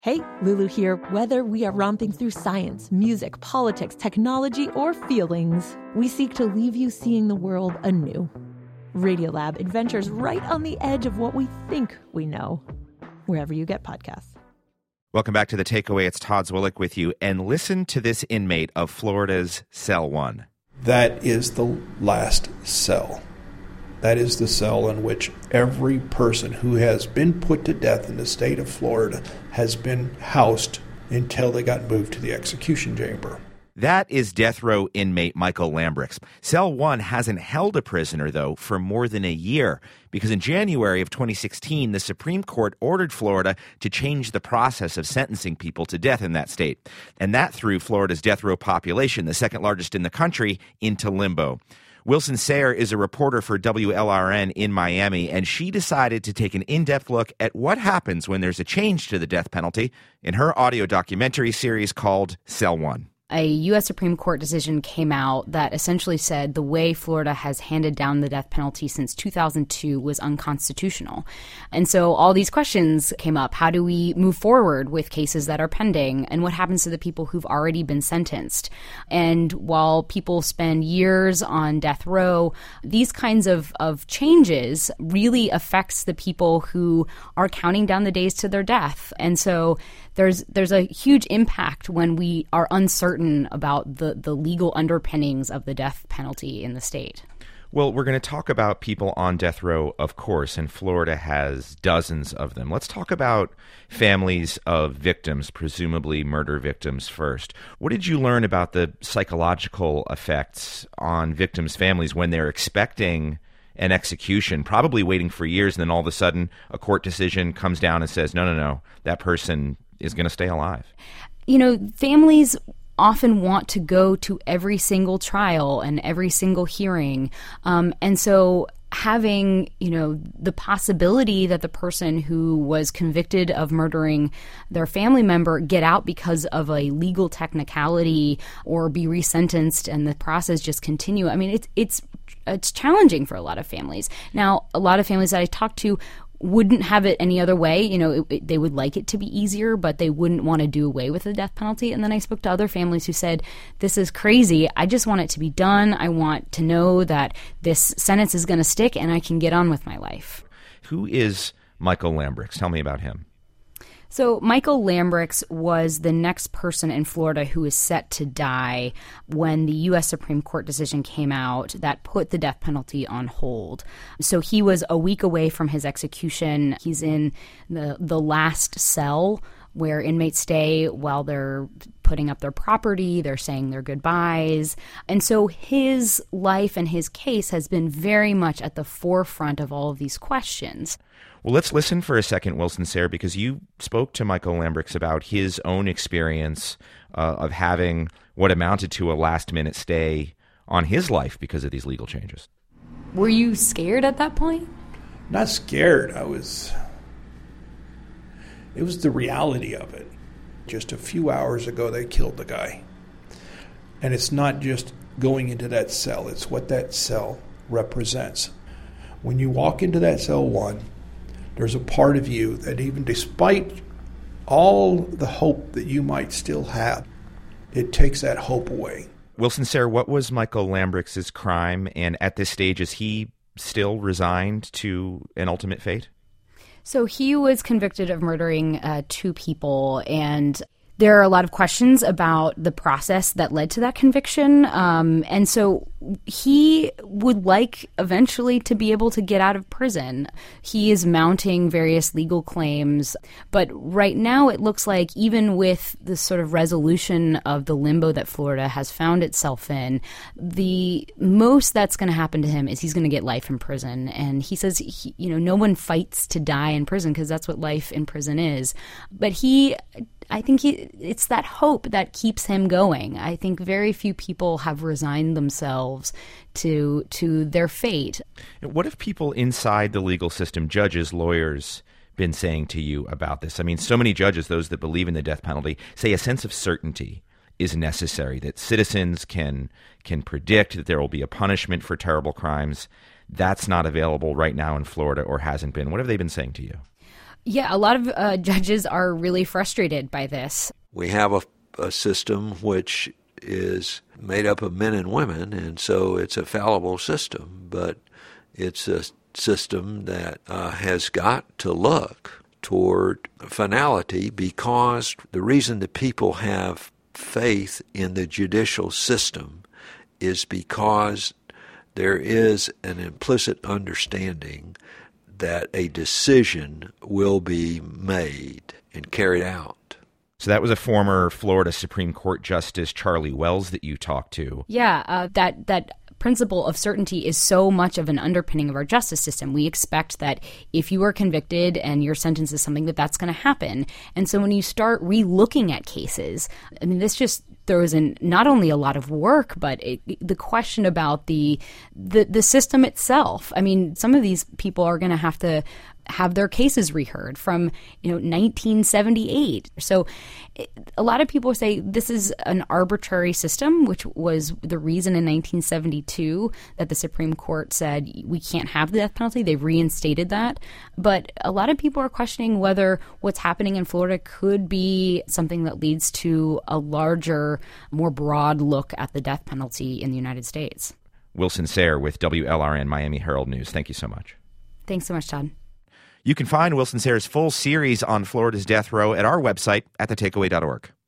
Hey, Lulu here. Whether we are romping through science, music, politics, technology, or feelings, we seek to leave you seeing the world anew. Radiolab adventures right on the edge of what we think we know, wherever you get podcasts. Welcome back to The Takeaway. It's Todd Zwillich with you. And listen to this inmate of Florida's Cell 1. That is the last cell. That is the cell in which every person who has been put to death in the state of Florida has been housed until they got moved to the execution chamber. That is death row inmate Michael Lambrix. Cell 1 hasn't held a prisoner, though, for more than a year, because in January of 2016, the Supreme Court ordered Florida to change the process of sentencing people to death in that state. And that threw Florida's death row population, the second largest in the country, into limbo. Wilson Sayre is a reporter for WLRN in Miami, and she decided to take an in-depth look at what happens when there's a change to the death penalty in her audio documentary series called Cell 1. A U.S. Supreme Court decision came out that essentially said the way Florida has handed down the death penalty since 2002 was unconstitutional. And so all these questions came up. How do we move forward with cases that are pending? And what happens to the people who've already been sentenced? And while people spend years on death row, these kinds of changes really affects the people who are counting down the days to their death. And so there's a huge impact when we are uncertain about the legal underpinnings of the death penalty in the state. Well, we're going to talk about people on death row, of course, and Florida has dozens of them. Let's talk about families of victims, presumably murder victims first. What did you learn about the psychological effects on victims' families when they're expecting an execution, probably waiting for years, and then all of a sudden a court decision comes down and says, no, that person is going to stay alive? You know, families often want to go to every single trial and every single hearing. And so having, the possibility that the person who was convicted of murdering their family member get out because of a legal technicality or be resentenced and the process just continue. I mean, it's challenging for a lot of families. Now, a lot of families that I talk to wouldn't have it any other way. They would like it to be easier, but they wouldn't want to do away with the death penalty. And then I spoke to other families who said, this is crazy. I just want it to be done. I want to know that this sentence is going to stick and I can get on with my life. Who is Michael Lambrix? Tell me about him. So Michael Lambrix was the next person in Florida who is set to die when the U.S. Supreme Court decision came out that put the death penalty on hold. So he was a week away from his execution. He's in the last cell where inmates stay while they're putting up their property, they're saying their goodbyes. And so his life and his case has been very much at the forefront of all of these questions. Well, let's listen for a second, Wilson Sayre, because you spoke to Michael Lambrix about his own experience of having what amounted to a last-minute stay on his life because of these legal changes. Were you scared at that point? Not scared. It was the reality of it. Just a few hours ago, they killed the guy. And it's not just going into that cell. It's what that cell represents. When you walk into that cell 1, there's a part of you that even despite all the hope that you might still have, it takes that hope away. Wilson Sayre, what was Michael Lambrix's crime? And at this stage, is he still resigned to an ultimate fate? So he was convicted of murdering 2 people, and there are a lot of questions about the process that led to that conviction. And so he would like eventually to be able to get out of prison. He is mounting various legal claims. But right now it looks like even with the sort of resolution of the limbo that Florida has found itself in, the most that's going to happen to him is he's going to get life in prison. And he says, no one fights to die in prison because that's what life in prison is. But I think it's that hope that keeps him going. I think very few people have resigned themselves to their fate. What have people inside the legal system, judges, lawyers, been saying to you about this? I mean, so many judges, those that believe in the death penalty, say a sense of certainty is necessary, that citizens can predict that there will be a punishment for terrible crimes. That's not available right now in Florida or hasn't been. What have they been saying to you? Yeah, a lot of judges are really frustrated by this. We have a system which is made up of men and women, and so it's a fallible system, but it's a system that has got to look toward finality, because the reason that people have faith in the judicial system is because there is an implicit understanding that a decision will be made and carried out. So that was a former Florida Supreme Court Justice, Charlie Wells, that you talked to. Yeah, that principle of certainty is so much of an underpinning of our justice system. We expect that if you are convicted and your sentence is something, that's going to happen. And so when you start re-looking at cases, I mean, this just throws in not only a lot of work, but the question about the system itself. I mean, some of these people are going to have their cases reheard from 1978. So a lot of people say this is an arbitrary system, which was the reason in 1972 that the Supreme Court said we can't have the death penalty. They reinstated that. But a lot of people are questioning whether what's happening in Florida could be something that leads to a larger, more broad look at the death penalty in the United States. Wilson Sayre with WLRN Miami Herald News. Thank you so much. Thanks so much, Todd. You can find Wilson Sayre's full series on Florida's death row at our website at thetakeaway.org.